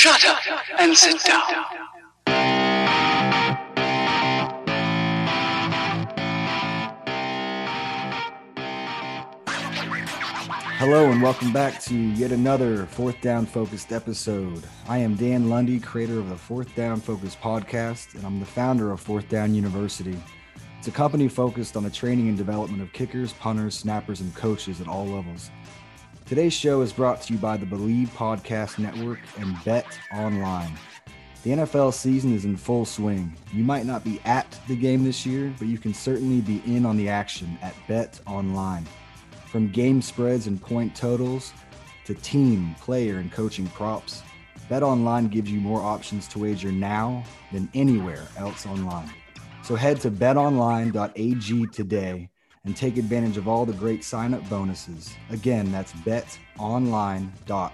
Shut up and sit down. Hello and welcome back to yet another Fourth Down Focused episode. I am Dan Lundy, creator of the Fourth Down Focused podcast, and I'm the founder of Fourth Down University. It's a company focused on the training and development of kickers, punters, snappers, and coaches at all levels. Today's show is brought to you by the Believe Podcast Network and Bet Online. The NFL season is in full swing. You might not be at the game this year, but you can certainly be in on the action at Bet Online. From game spreads and point totals to team, player, and coaching props, BetOnline gives you more options to wager now than anywhere else online. So head to betonline.ag today and take advantage of all the great sign-up bonuses. Again, that's betonline.ag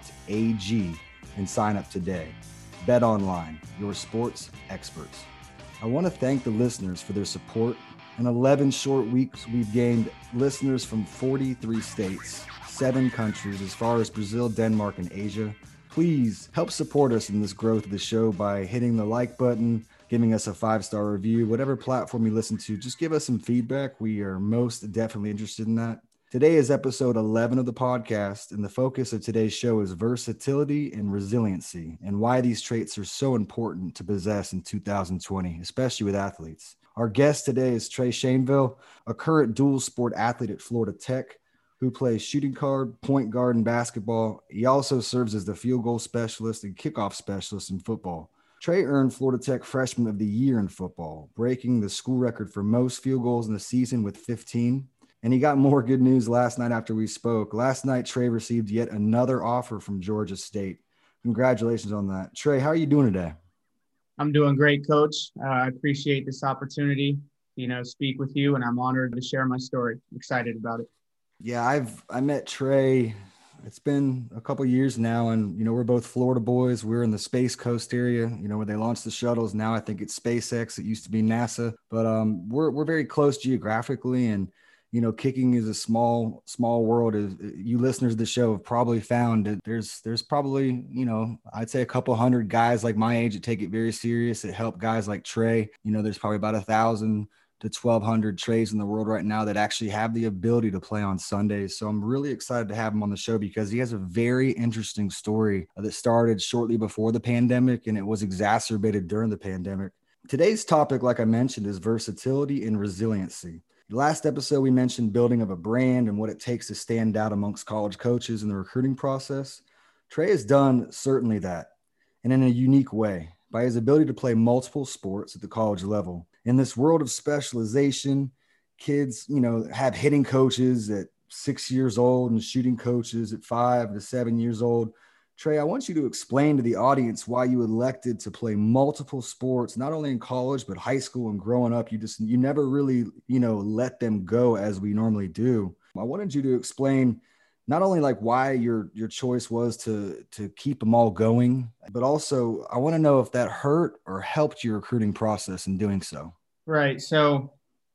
and sign up today. BetOnline, your sports experts. I want to thank the listeners for their support. In 11 short weeks, we've gained listeners from 43 states, 7 countries, as far as Brazil, Denmark, and Asia. Please help support us in this growth of the show by hitting the like button, giving us a 5-star review, whatever platform you listen to. Just give us some feedback. We are most definitely interested in that. Today is episode 11 of the podcast, and the focus of today's show is versatility and resiliency, and why these traits are so important to possess in 2020, especially with athletes. Our guest today is Trey Shainville, a current dual sport athlete at Florida Tech who plays shooting guard, point guard, and basketball. He also serves as the field goal specialist and kickoff specialist in football. Trey earned Florida Tech Freshman of the Year in football, breaking the school record for most field goals in the season with 15. And he got more good news last night after we spoke. Last night, Trey received yet another offer from Georgia State. Congratulations on that. Trey, how are you doing today? I'm doing great, Coach. I appreciate this opportunity, speak with you, and I'm honored to share my story. Excited about it. Yeah, I met Trey. It's been a couple years now, and we're both Florida boys. We're in the Space Coast area, where they launched the shuttles. Now I think it's SpaceX. It used to be NASA, but we're very close geographically, and kicking is a small world. As you listeners of the show have probably found that there's probably, I'd say a couple hundred guys like my age that take it very serious. It helped guys like Trey. There's probably about 1,000 to 1,200 Treys in the world right now that actually have the ability to play on Sundays. So I'm really excited to have him on the show because he has a very interesting story that started shortly before the pandemic, and it was exacerbated during the pandemic. Today's topic, like I mentioned, is versatility and resiliency. Last episode, we mentioned building of a brand and what it takes to stand out amongst college coaches in the recruiting process. Trey has done certainly that, and in a unique way, by his ability to play multiple sports at the college level. In this world of specialization, kids, have hitting coaches at 6 years old and shooting coaches at 5 to 7 years old. Trey, I want you to explain to the audience why you elected to play multiple sports, not only in college, but high school and growing up. You never really, let them go as we normally do. I wanted you to explain not only like why your choice was to keep them all going, but also I want to know if that hurt or helped your recruiting process in doing so. Right. So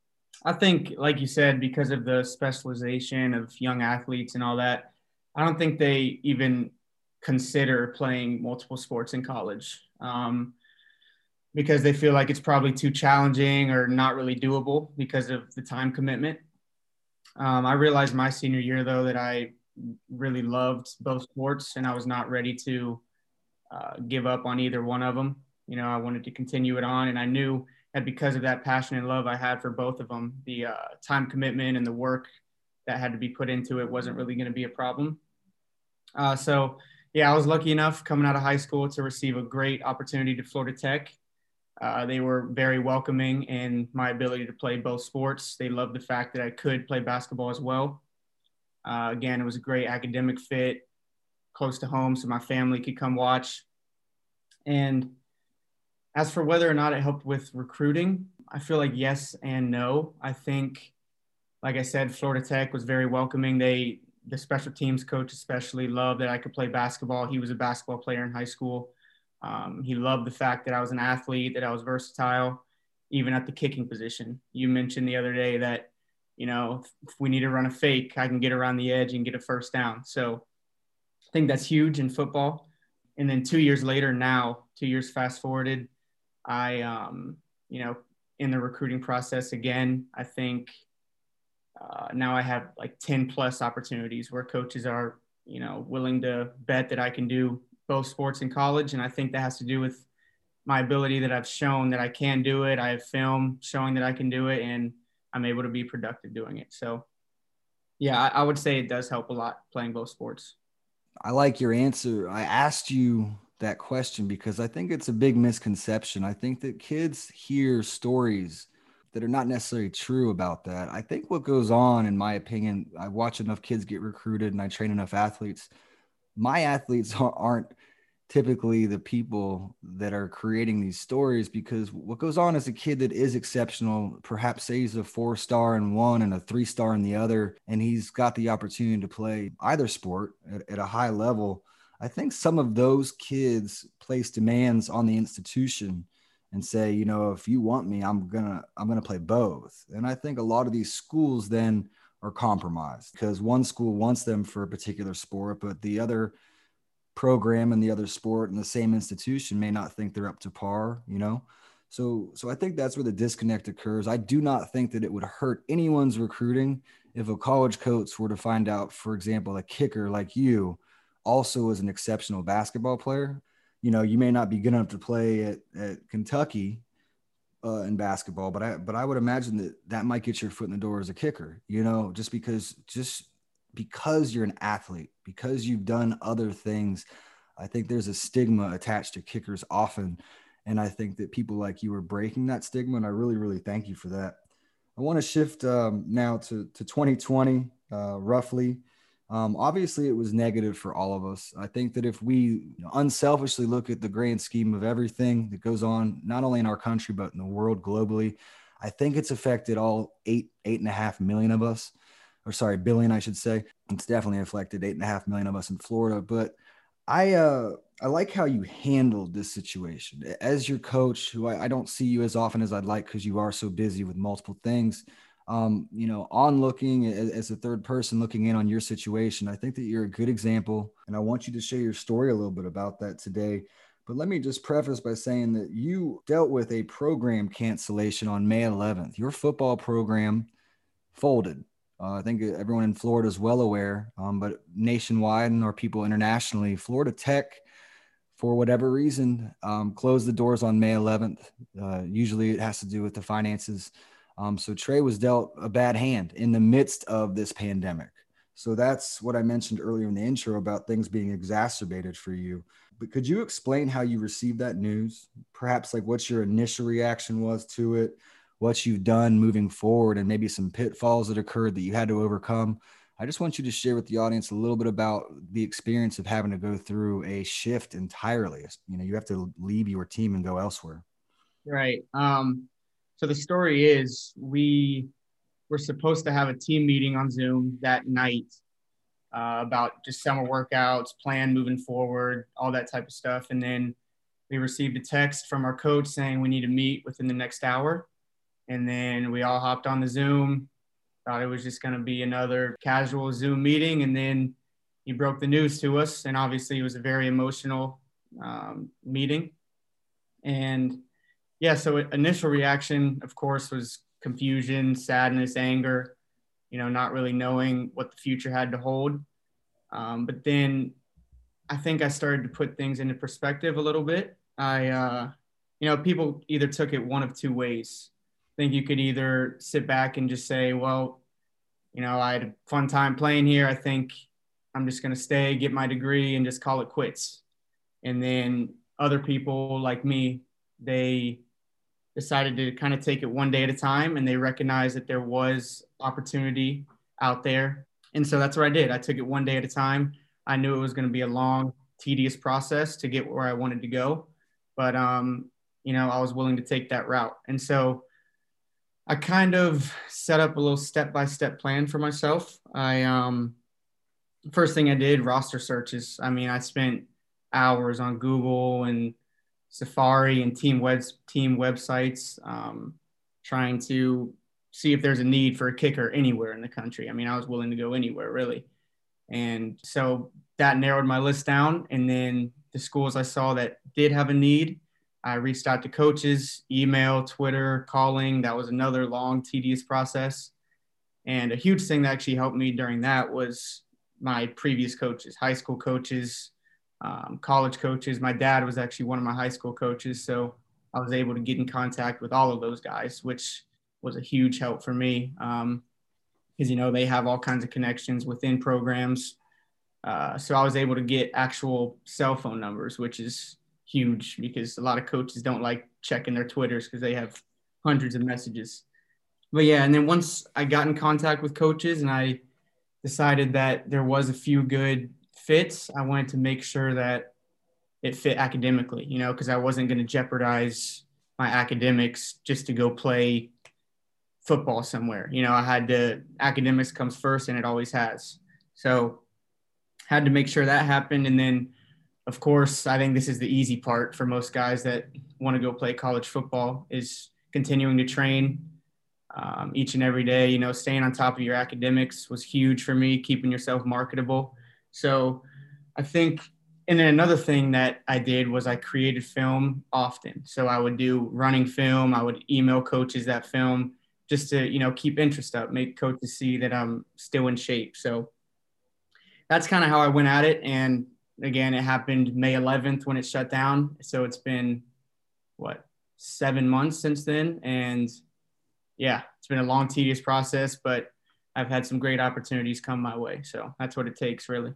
I think, like you said, because of the specialization of young athletes and all that, I don't think they even consider playing multiple sports in college because they feel like it's probably too challenging or not really doable because of the time commitment. I realized my senior year, though, that I really loved both sports and I was not ready to give up on either one of them. I wanted to continue it on, and I knew that because of that passion and love I had for both of them, the time commitment and the work that had to be put into it wasn't really going to be a problem. I was lucky enough coming out of high school to receive a great opportunity to Florida Tech. They were very welcoming in my ability to play both sports. They loved the fact that I could play basketball as well. Again, it was a great academic fit, close to home, so my family could come watch. And as for whether or not it helped with recruiting, I feel like yes and no. I think, like I said, Florida Tech was very welcoming. The special teams coach especially loved that I could play basketball. He was a basketball player in high school. He loved the fact that I was an athlete, that I was versatile, even at the kicking position. You mentioned the other day that, if we need to run a fake, I can get around the edge and get a first down. So I think that's huge in football. And then 2 years later, now 2 years fast forwarded, I, in the recruiting process again, I think now I have like 10 plus opportunities where coaches are, willing to bet that I can do both sports in college. And I think that has to do with my ability that I've shown that I can do it. I have film showing that I can do it, and I'm able to be productive doing it. So yeah, I would say it does help a lot playing both sports. I like your answer. I asked you that question because I think it's a big misconception. I think that kids hear stories that are not necessarily true about that. I think what goes on, in my opinion, I watch enough kids get recruited and I train enough athletes. My athletes aren't typically the people that are creating these stories, because what goes on is a kid that is exceptional, perhaps say he's a 4-star in one and a 3-star in the other, and he's got the opportunity to play either sport at a high level. I think some of those kids place demands on the institution and say, if you want me, I'm gonna play both. And I think a lot of these schools then are compromised because one school wants them for a particular sport, but the other program and the other sport and the same institution may not think they're up to par, So I think that's where the disconnect occurs. I do not think that it would hurt anyone's recruiting if a college coach were to find out, for example, a kicker like you also is an exceptional basketball player. You may not be good enough to play at Kentucky in basketball, but I would imagine that might get your foot in the door as a kicker, just because you're an athlete, because you've done other things. I think there's a stigma attached to kickers often. And I think that people like you are breaking that stigma. And I really, really thank you for that. I want to shift now to 2020, roughly. Obviously, it was negative for all of us. I think that if we unselfishly look at the grand scheme of everything that goes on, not only in our country, but in the world globally, I think it's affected all 8.5 million of us. Or sorry, billion, I should say. It's definitely affected 8.5 million of us in Florida. But I like how you handled this situation as your coach, who I don't see you as often as I'd like because you are so busy with multiple things. On looking as a third person looking in on your situation, I think that you're a good example, and I want you to share your story a little bit about that today. But let me just preface by saying that you dealt with a program cancellation on May 11th. Your football program folded. I think everyone in Florida is well aware, but nationwide or people internationally, Florida Tech, for whatever reason, closed the doors on May 11th. Usually it has to do with the finances. So Trey was dealt a bad hand in the midst of this pandemic. So that's what I mentioned earlier in the intro about things being exacerbated for you. But could you explain how you received that news? Perhaps like what your initial reaction was to it, what you've done moving forward, and maybe some pitfalls that occurred that you had to overcome. I just want you to share with the audience a little bit about the experience of having to go through a shift entirely. You have to leave your team and go elsewhere. Right. So the story is we were supposed to have a team meeting on Zoom that night about just summer workouts, plan moving forward, all that type of stuff. And then we received a text from our coach saying we need to meet within the next hour. And then we all hopped on the Zoom, thought it was just going to be another casual Zoom meeting. And then he broke the news to us. And obviously it was a very emotional meeting. And yeah, so initial reaction, of course, was confusion, sadness, anger, not really knowing what the future had to hold. But then I think I started to put things into perspective a little bit. People either took it one of two ways. I think you could either sit back and just say, well, I had a fun time playing here. I think I'm just going to stay, get my degree, and just call it quits. And then other people like me, they decided to kind of take it one day at a time, and they recognized that there was opportunity out there. And so that's what I did. I took it one day at a time. I knew it was going to be a long, tedious process to get where I wanted to go. But, I was willing to take that route. And so I kind of set up a little step-by-step plan for myself. First thing I did, roster searches. I spent hours on Google and Safari and team websites trying to see if there's a need for a kicker anywhere in the country. I was willing to go anywhere, really. And so that narrowed my list down. And then the schools I saw that did have a need, I reached out to coaches, email, Twitter, calling. That was another long, tedious process. And a huge thing that actually helped me during that was my previous coaches, high school coaches, college coaches. My dad was actually one of my high school coaches. So I was able to get in contact with all of those guys, which was a huge help for me. Because, they have all kinds of connections within programs. So I was able to get actual cell phone numbers, which is huge because a lot of coaches don't like checking their Twitters because they have hundreds of messages. But yeah, and then once I got in contact with coaches and I decided that there was a few good fits, I wanted to make sure that it fit academically, because I wasn't going to jeopardize my academics just to go play football somewhere. I had to, academics comes first and it always has. So had to make sure that happened. And then, of course, I think this is the easy part for most guys that want to go play college football is continuing to train each and every day. Staying on top of your academics was huge for me, keeping yourself marketable. So I think, and then another thing that I did was I created film often. So I would do running film. I would email coaches that film just to, keep interest up, make coaches see that I'm still in shape. So that's kind of how I went at it. And again, it happened May 11th when it shut down. So it's been 7 months since then. And yeah, it's been a long, tedious process, but I've had some great opportunities come my way. So that's what it takes, really.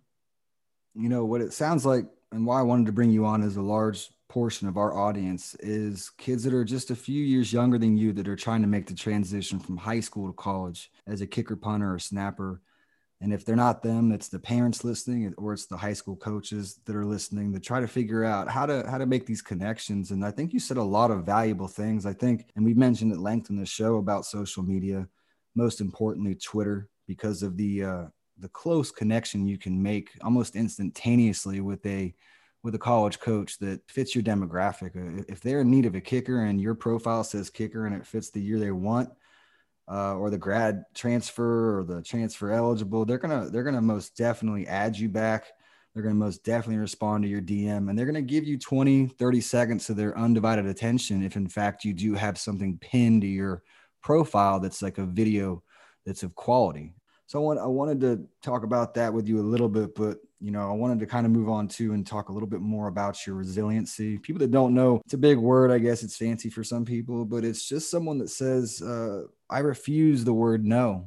What it sounds like, and why I wanted to bring you on as a large portion of our audience, is kids that are just a few years younger than you that are trying to make the transition from high school to college as a kicker, punter, or snapper. And if they're not them, it's the parents listening, or it's the high school coaches that are listening to try to figure out how to make these connections. And I think you said a lot of valuable things. I think, and we've mentioned at length in the show about social media, most importantly, Twitter, because of the close connection you can make almost instantaneously with a college coach that fits your demographic. If they're in need of a kicker and your profile says kicker and it fits the year they want, or the grad transfer or the transfer eligible, they're gonna most definitely add you back. They're gonna most definitely respond to your DM, and they're gonna give you 20, 30 seconds of their undivided attention if in fact you do have something pinned to your profile that's like a video that's of quality. So I wanted to talk about that with you a little bit, but I wanted to kind of move on to and talk a little bit more about your resiliency. People that don't know, it's a big word. I guess it's fancy for some people, but it's just someone that says, I refuse the word no.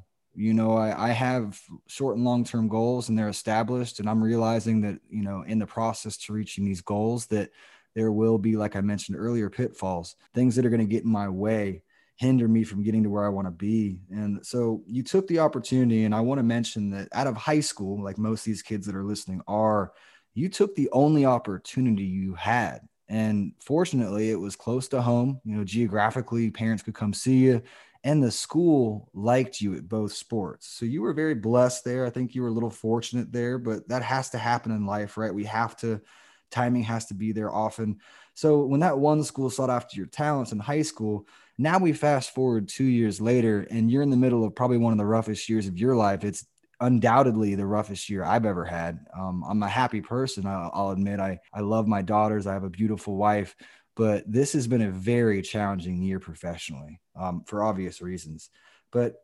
I have short and long-term goals and they're established, and I'm realizing that, in the process to reaching these goals that there will be, like I mentioned earlier, pitfalls, things that are going to get in my way, hinder me from getting to where I want to be. And so you took the opportunity, and I want to mention that out of high school, like most of these kids that are listening you took the only opportunity you had. And fortunately, it was close to home. Geographically, parents could come see you, and the school liked you at both sports. So you were very blessed there. I think you were a little fortunate there, but that has to happen in life, right? Timing has to be there often. So when that one school sought after your talents in high school, now we fast forward 2 years later, and you're in the middle of probably one of the roughest years of your life. It's undoubtedly the roughest year I've ever had. I'm a happy person. I'll admit I love my daughters. I have a beautiful wife, but this has been a very challenging year professionally, for obvious reasons. But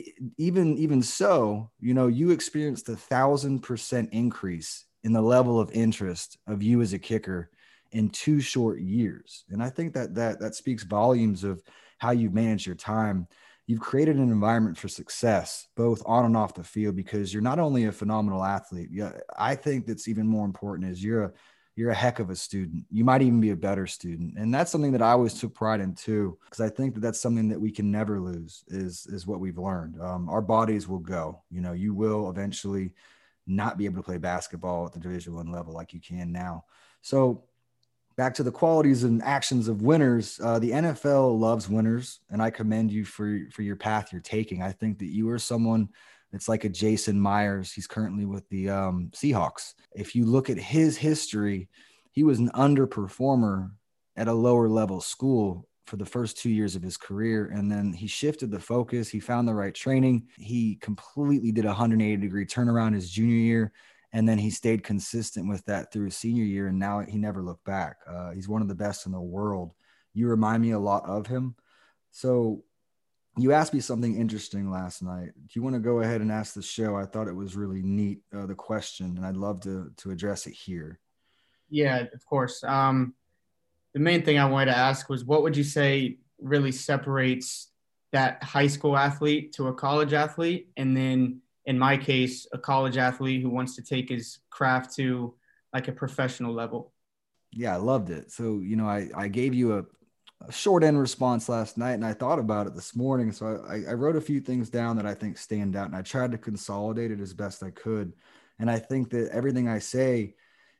even so, you experienced 1,000% increase in the level of interest of you as a kicker in 2 short years. And I think that speaks volumes of how you've managed your time. You've created an environment for success, both on and off the field, because you're not only a phenomenal athlete. Yeah, I think that's even more important is you're a heck of a student. You might even be a better student. And that's something that I always took pride in too, because I think that that's something that we can never lose is what we've learned. Our bodies will go, you will eventually not be able to play basketball at the Division I level like you can now. So back to the qualities and actions of winners. The NFL loves winners, and I commend you for your path you're taking. I think that you are someone that's like a Jason Myers. He's currently with the Seahawks. If you look at his history, he was an underperformer at a lower level school for the first 2 years of his career. And then he shifted the focus. He found the right training. He completely did a 180-degree turnaround his junior year. And then he stayed consistent with that through his senior year. And now he never looked back. He's one of the best in the world. You remind me a lot of him. So you asked me something interesting last night. Do you want to go ahead and ask the show? I thought it was really neat, the question, and I'd love to address it here. Yeah, of course. The main thing I wanted to ask was, what would you say really separates that high school athlete to a college athlete? And then in my case, a college athlete who wants to take his craft to like a professional level. Yeah, I loved it. So, I gave you a short end response last night, and I thought about it this morning. So I wrote a few things down that I think stand out, and I tried to consolidate it as best I could. And I think that everything I say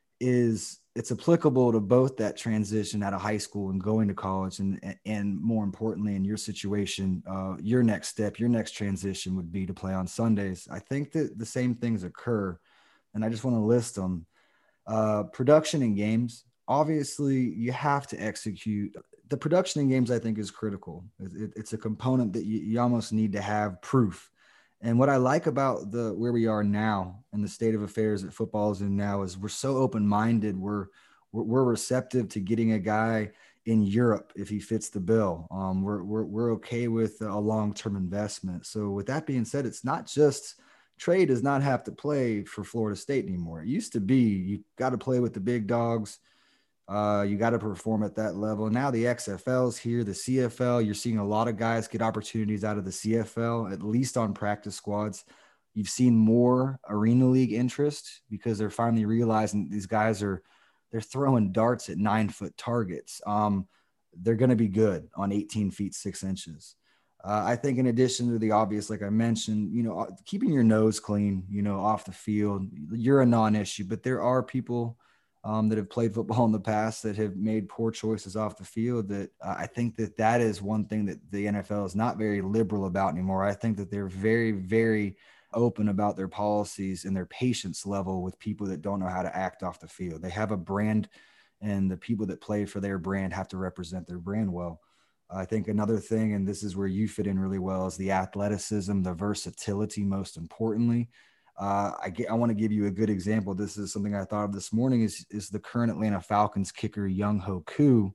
it's applicable to both that transition out of high school and going to college, and more importantly, in your situation, your next step, your next transition would be to play on Sundays. I think that the same things occur, and I just want to list them. Production in games. Obviously, you have to execute. The production in games, I think, is critical. It's a component that you almost need to have proof. And what I like about where we are now and the state of affairs that football is in now is we're so open-minded. We're receptive to getting a guy in Europe if he fits the bill. We're okay with a long-term investment. So with that being said, it's not just Trey does not have to play for Florida State anymore. It used to be you got to play with the big dogs. You got to perform at that level. Now the XFL's here, the CFL, you're seeing a lot of guys get opportunities out of the CFL, at least on practice squads. You've seen more Arena League interest because they're finally realizing these guys they're throwing darts at 9-foot targets. They're going to be good on 18 feet, 6 inches. I think in addition to the obvious, like I mentioned, keeping your nose clean, off the field, you're a non-issue, but there are people that have played football in the past that have made poor choices off the field. That I think that is one thing that the NFL is not very liberal about anymore. I think that they're very, very open about their policies and their patience level with people that don't know how to act off the field. They have a brand, and the people that play for their brand have to represent their brand well. I think another thing, and this is where you fit in really well, is the athleticism, the versatility, most importantly. I want to give you a good example. This is something I thought of this morning is the current Atlanta Falcons kicker, Young-Ho Koo.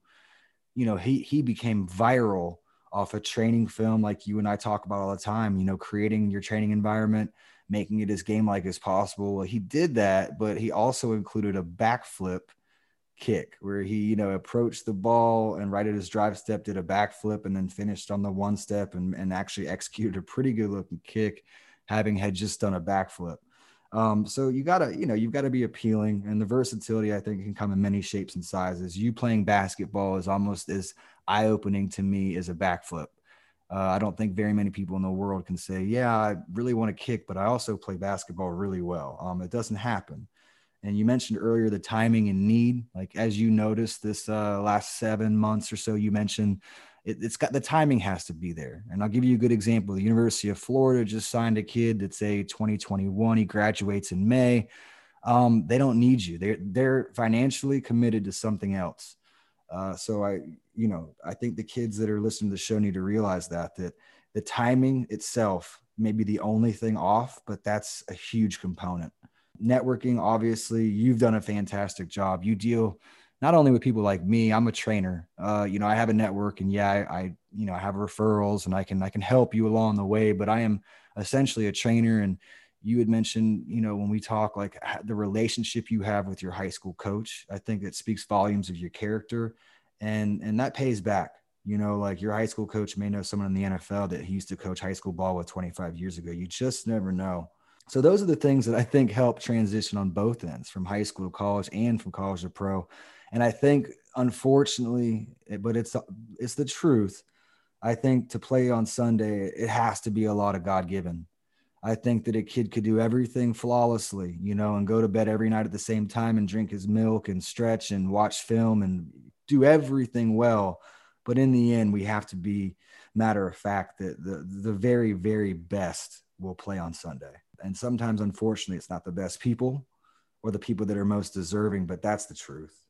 He became viral off a training film like you and I talk about all the time, creating your training environment, making it as game-like as possible. Well, he did that, but he also included a backflip kick where he, approached the ball and right at his drive step, did a backflip and then finished on the one step and actually executed a pretty good looking kick, having had just done a backflip. So you've got to be appealing, and the versatility I think can come in many shapes and sizes. You playing basketball is almost as eye-opening to me as a backflip. I don't think very many people in the world can say, yeah, I really want to kick, but I also play basketball really well. It doesn't happen. And you mentioned earlier the timing and need, like as you noticed this last 7 months or so, you mentioned it's got the timing has to be there. And I'll give you a good example. The University of Florida just signed a kid that's 2021. He graduates in May. They don't need you. They're financially committed to something else. So I think the kids that are listening to the show need to realize that the timing itself may be the only thing off, but that's a huge component. Networking, obviously, you've done a fantastic job. You deal not only with people like me, I'm a trainer. I have a network, and I have referrals, and I can help you along the way, but I am essentially a trainer. And you had mentioned, when we talk, like the relationship you have with your high school coach, I think it speaks volumes of your character, and that pays back. Like your high school coach may know someone in the NFL that he used to coach high school ball with 25 years ago. You just never know. So those are the things that I think help transition on both ends, from high school to college and from college to pro. And I think, unfortunately, but it's the truth, I think to play on Sunday, it has to be a lot of God-given. I think that a kid could do everything flawlessly, and go to bed every night at the same time and drink his milk and stretch and watch film and do everything well. But in the end, we have to be matter of fact that the very, very best will play on Sunday. And sometimes, unfortunately, it's not the best people or the people that are most deserving, but that's the truth.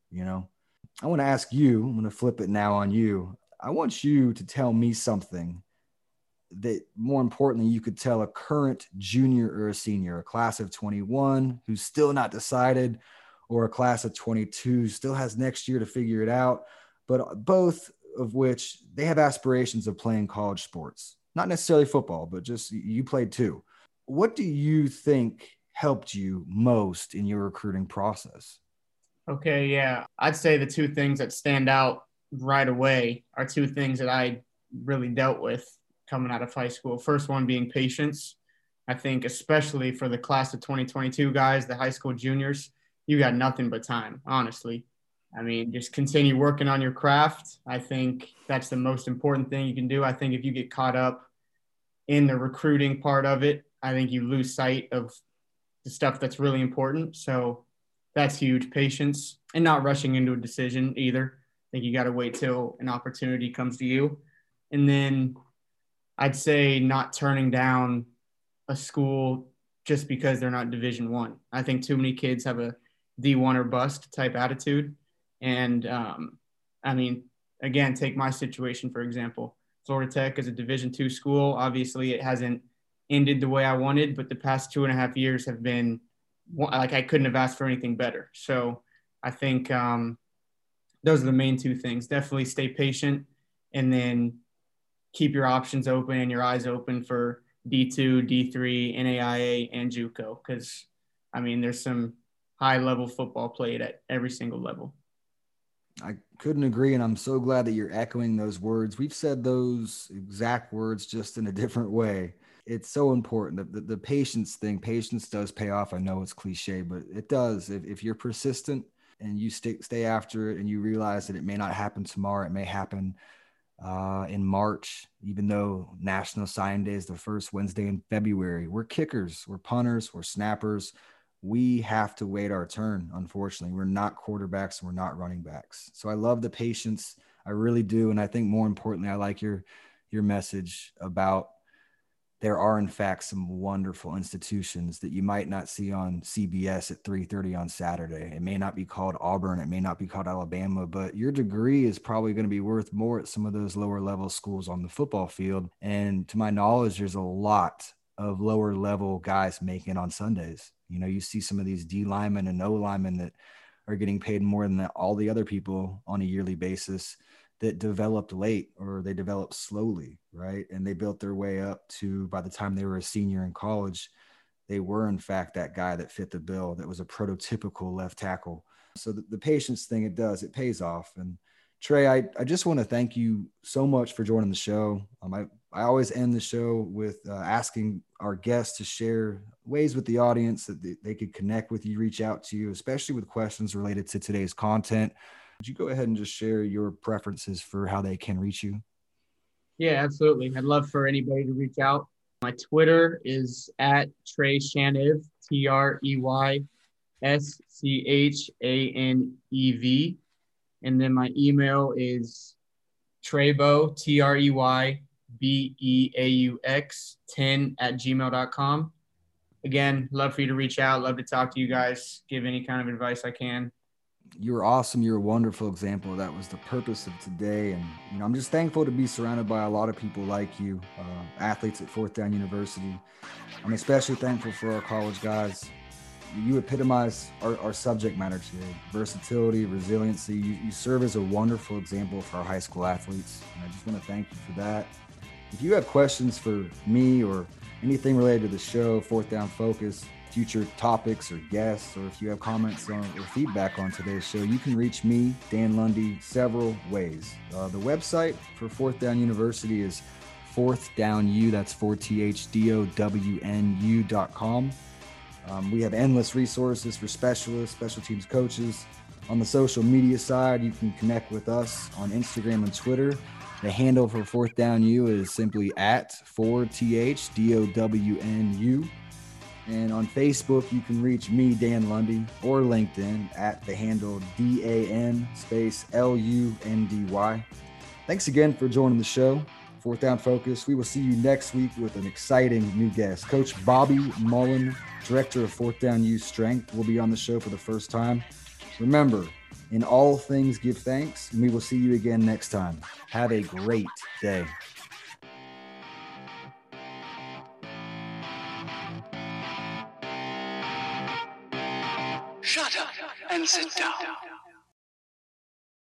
I want to ask you, I'm going to flip it now on you. I want you to tell me something that more importantly, you could tell a current junior or a senior, a class of 21 who's still not decided, or a class of 22 still has next year to figure it out, but both of which they have aspirations of playing college sports, not necessarily football, but just you played too. What do you think helped you most in your recruiting process? Okay, yeah. I'd say the two things that stand out right away are two things that I really dealt with coming out of high school. First one being patience. I think especially for the class of 2022 guys, the high school juniors, you got nothing but time, honestly. I mean, just continue working on your craft. I think that's the most important thing you can do. I think if you get caught up in the recruiting part of it, I think you lose sight of the stuff that's really important. So that's huge. Patience and not rushing into a decision either. I think you got to wait till an opportunity comes to you. And then I'd say not turning down a school just because they're not Division I. I think too many kids have a D1 or bust type attitude. And I mean, again, take my situation, for example. Florida Tech is a Division II school. Obviously, it hasn't ended the way I wanted, but the past 2.5 years have been like I couldn't have asked for anything better. So I think those are the main two things. Definitely stay patient, and then keep your options open and your eyes open for D2, D3, NAIA, and JUCO, because, I mean, there's some high-level football played at every single level. I couldn't agree, and I'm so glad that you're echoing those words. We've said those exact words just in a different way. It's so important. The patience thing, patience does pay off. I know it's cliche, but it does. If you're persistent and you stay after it and you realize that it may not happen tomorrow, it may happen in March, even though National Signing Day is the first Wednesday in February. We're kickers, we're punters, we're snappers. We have to wait our turn. Unfortunately, we're not quarterbacks and we're not running backs. So I love the patience. I really do. And I think more importantly, I like your message about there are in fact some wonderful institutions that you might not see on CBS at 3:30 on Saturday. It may not be called Auburn. It may not be called Alabama, but your degree is probably going to be worth more at some of those lower level schools on the football field. And to my knowledge, there's a lot of lower level guys making on Sundays. You know, you see some of these D linemen and O linemen that are getting paid more than all the other people on a yearly basis that developed late, or they developed slowly, right? And they built their way up to, by the time they were a senior in college, they were in fact that guy that fit the bill, that was a prototypical left tackle. So the patience thing, it pays off. And Trey, I just want to thank you so much for joining the show. I always end the show with asking our guests to share ways with the audience that they could connect with you, reach out to you, especially with questions related to today's content. Would you go ahead and just share your preferences for how they can reach you? Yeah, absolutely. I'd love for anybody to reach out. My Twitter is at Trey Shanev, TreySchanev. And then my email is Treybeaux, TreyBeaux 10@gmail.com. Again, love for you to reach out. Love to talk to you guys, give any kind of advice I can. You're awesome. You're a wonderful example. That was the purpose of today. And, you know, I'm just thankful to be surrounded by a lot of people like you, athletes at Fourth Down University. I'm especially thankful for our college guys. You epitomize our subject matter today: versatility, resiliency. You serve as a wonderful example for our high school athletes. And I just want to thank you for that. If you have questions for me or anything related to the show, Fourth Down Focus, future topics or guests, or if you have comments on or feedback on today's show, you can reach me, Dan Lundy, several ways. The website for Fourth Down University is fourthdownu, that's 4thdownu.com. We have endless resources for specialists, special teams coaches. On the social media side, you can connect with us on Instagram and Twitter. The handle for Fourth Down U is simply at 4thdownu. And on Facebook, you can reach me, Dan Lundy, or LinkedIn at the handle DAN_LUNDY. Thanks again for joining the show, Fourth Down Focus. We will see you next week with an exciting new guest. Coach Bobby Mullen, Director of Fourth Down U Strength, will be on the show for the first time. Remember, in all things give thanks, and we will see you again next time. Have a great day. sit down.